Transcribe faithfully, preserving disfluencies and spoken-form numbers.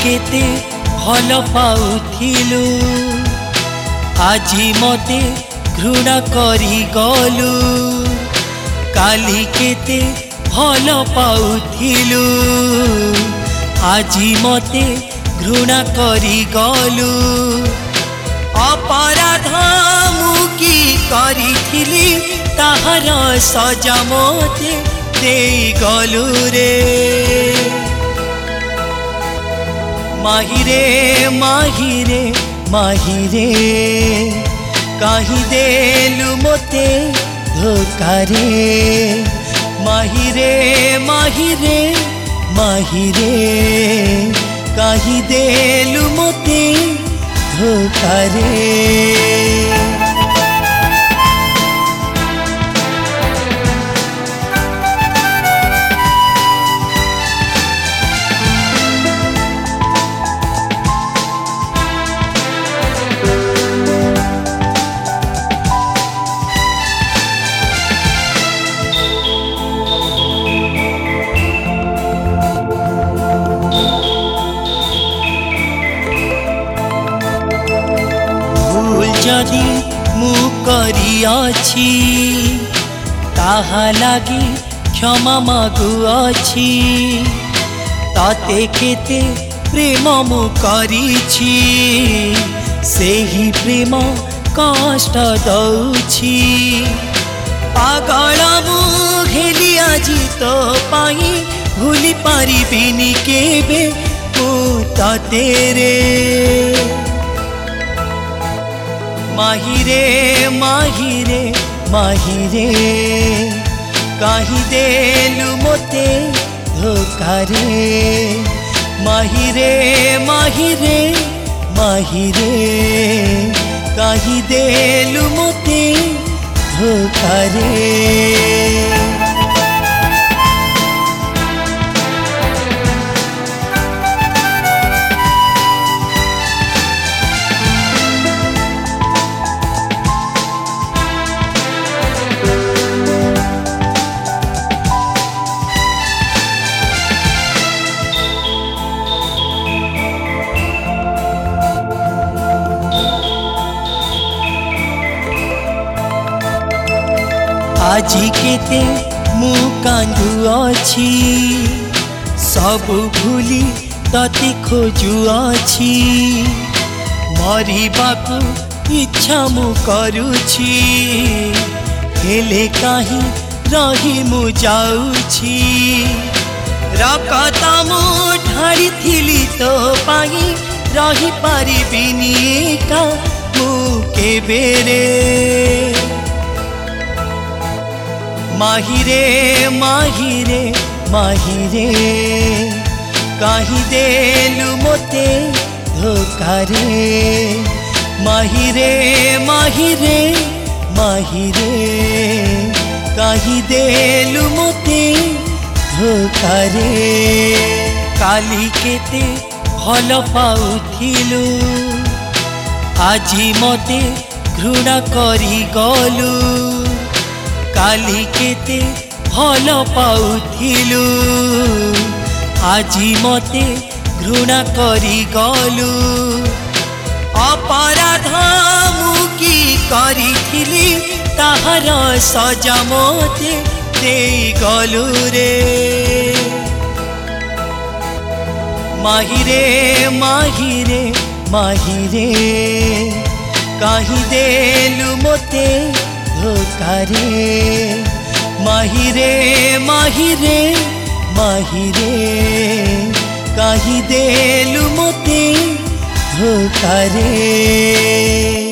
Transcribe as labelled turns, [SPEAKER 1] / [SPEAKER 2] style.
[SPEAKER 1] केते भल पाउथिलु आजी मते घृणा करी गलु काली केते भल पाउथिलु आजी मते घृणा करी गलु अपराध मुकी करिथिली ताहार सजा मते देई गलु रे माहिरे माहिरे माहिरे कहीं देलु मोते धोखा रे माहिरे माहिरे माहिरे कहीं देलु मोते धोखा रे। जदि मु करियाछि ताहा लागी क्षमा मागुआछि ताते केते प्रेम मु करिछि सेही प्रेम कष्ट दउछि पागल मु घेली आजि तो पाई भूली पारिबिनी केबे मु ताते रे माहिरे माहिरे माहिरे कहीं देलु मोते धोखा रे माहिरे माहिरे माहिरे कहीं देलु मोते धोखा रे। आजी केते मु कांदुआछि सब भूली तते खोजुआछि मरिबाकू इच्छा मु करुछि हेले काहे रही मु जाउछि रकत मु ढाड़ी थिली तो पाई रही पारिबिनी का मु केबे रे माहिरे माहिरे माहिरे कहीं देलु मोते धोखा रे माहिरे माहिरे माहिरे कहीं देलु मोते धोखा रे काली केते भल पाउथिलु आजी मते घृणा करी गलु काली केते भल पाउथिलु आजी मते घृणा करी गलु अपराध मुकी करिथिली ताहार सजा मते देई गलु रे माहिरे माहिरे माहिरे कहीं देलु मोते धोखा रे माहिरे माहिरे माहिरे कहीं देलु मोते धोखा रे।